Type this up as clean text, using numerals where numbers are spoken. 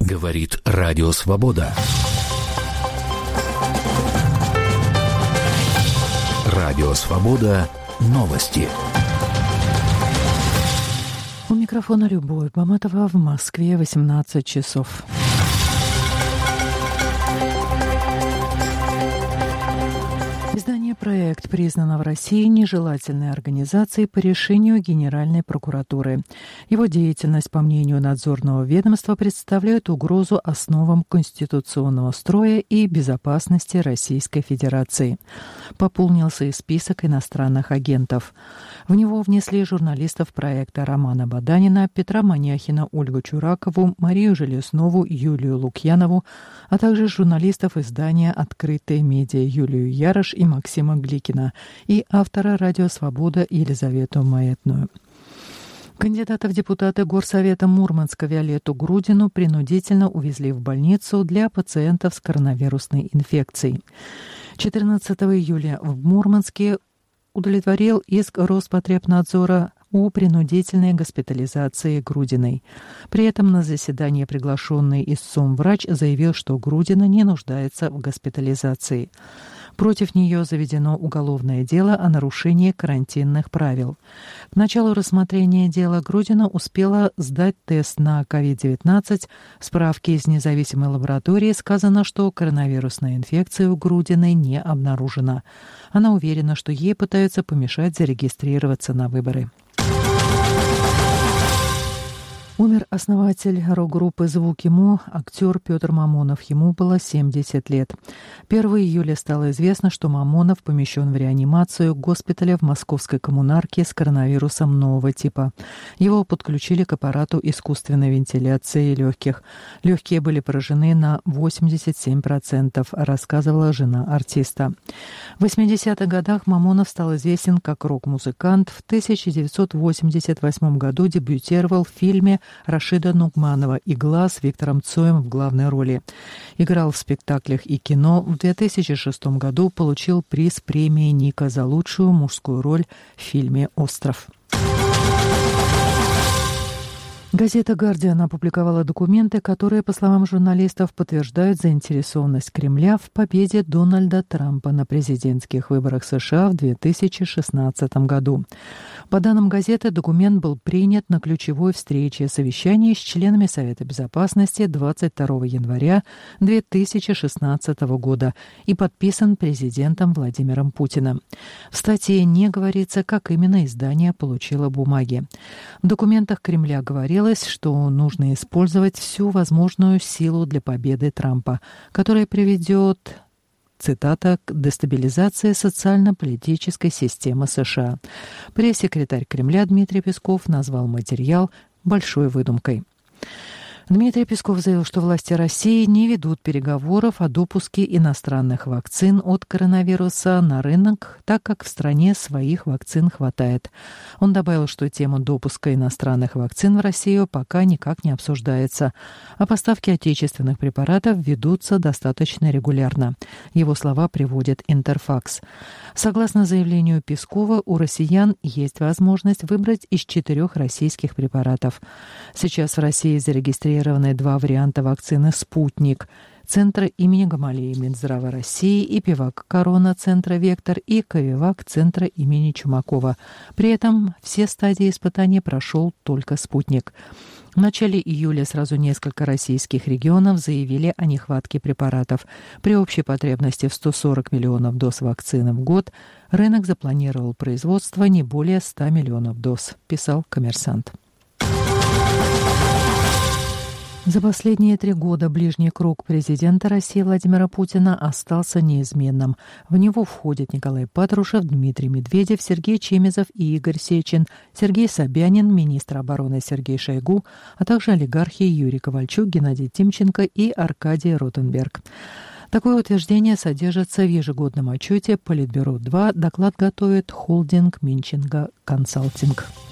Говорит Радио Свобода. Радио Свобода. Новости. У микрофона Любовь Баматова, в Москве 18 часов. Издание «Проект» признано в России нежелательной организацией по решению Генеральной прокуратуры. Его деятельность, по мнению надзорного ведомства, представляет угрозу основам конституционного строя и безопасности Российской Федерации. Пополнился и список иностранных агентов. В него внесли журналистов проекта Романа Баданина, Петра Маняхина, Ольгу Чуракову, Марию Железнову, Юлию Лукьянову, а также журналистов издания «Открытые медиа» Юлию Ярош и Максима Гликина и автора «Радио Свобода» Елизавету Маэтную. Кандидата в депутаты Горсовета Мурманска Виолетту Грудину принудительно увезли в больницу для пациентов с коронавирусной инфекцией. 14 июля в Мурманске удовлетворил иск Роспотребнадзора о принудительной госпитализации Грудиной. При этом на заседание приглашенный истцом врач заявил, что Грудина не нуждается в госпитализации. Против нее заведено уголовное дело о нарушении карантинных правил. К началу рассмотрения дела Грудина успела сдать тест на COVID-19. В справке из независимой лаборатории сказано, что коронавирусная инфекция у Грудиной не обнаружена. Она уверена, что ей пытаются помешать зарегистрироваться на выборы. Умер основатель рок-группы «Звуки Мо», актер Петр Мамонов. Ему было 70 лет. 1 июля стало известно, что Мамонов помещен в реанимацию госпиталя в Московской коммунарке с коронавирусом нового типа. Его подключили к аппарату искусственной вентиляции легких. Легкие были поражены на 87%, рассказывала жена артиста. В 80-х годах Мамонов стал известен как рок-музыкант. В 1988 году дебютировал в фильме Рашида Нугманова «Игла» с Виктором Цоем в главной роли. Играл в спектаклях и кино. В 2006 году получил приз премии Ника за лучшую мужскую роль в фильме «Остров». Газета «Гардиан» опубликовала документы, которые, по словам журналистов, подтверждают заинтересованность Кремля в победе Дональда Трампа на президентских выборах США в 2016 году. По данным газеты, документ был принят на ключевой встрече совещания с членами Совета Безопасности 22 января 2016 года и подписан президентом Владимиром Путиным. В статье не говорится, как именно издание получило бумаги. В документах Кремля говорилось, что нужно использовать всю возможную силу для победы Трампа, которая приведет, цитата, к дестабилизации социально-политической системы США. Пресс-секретарь Кремля Дмитрий Песков назвал материал «большой выдумкой». Дмитрий Песков заявил, что власти России не ведут переговоров о допуске иностранных вакцин от коронавируса на рынок, так как в стране своих вакцин хватает. Он добавил, что тема допуска иностранных вакцин в Россию пока никак не обсуждается, а поставки отечественных препаратов ведутся достаточно регулярно. Его слова приводит Интерфакс. Согласно заявлению Пескова, у россиян есть возможность выбрать из 4 российских препаратов. Сейчас в России зарегистрированы 2 варианта вакцины «Спутник» Центра имени Гамалеи Минздрава России и Пивак Корона Центра «Вектор» и Ковивак Центра имени Чумакова. При этом все стадии испытаний прошел только «Спутник». В начале июля сразу несколько российских регионов заявили о нехватке препаратов. При общей потребности в 140 миллионов доз вакцины в год рынок запланировал производство не более 100 миллионов доз, писал «Коммерсант». За последние 3 года ближний круг президента России Владимира Путина остался неизменным. В него входят Николай Патрушев, Дмитрий Медведев, Сергей Чемезов и Игорь Сечин, Сергей Собянин, министр обороны Сергей Шойгу, а также олигархи Юрий Ковальчук, Геннадий Тимченко и Аркадий Ротенберг. Такое утверждение содержится в ежегодном отчете Политбюро-2. Доклад готовит холдинг Минченко Консалтинг.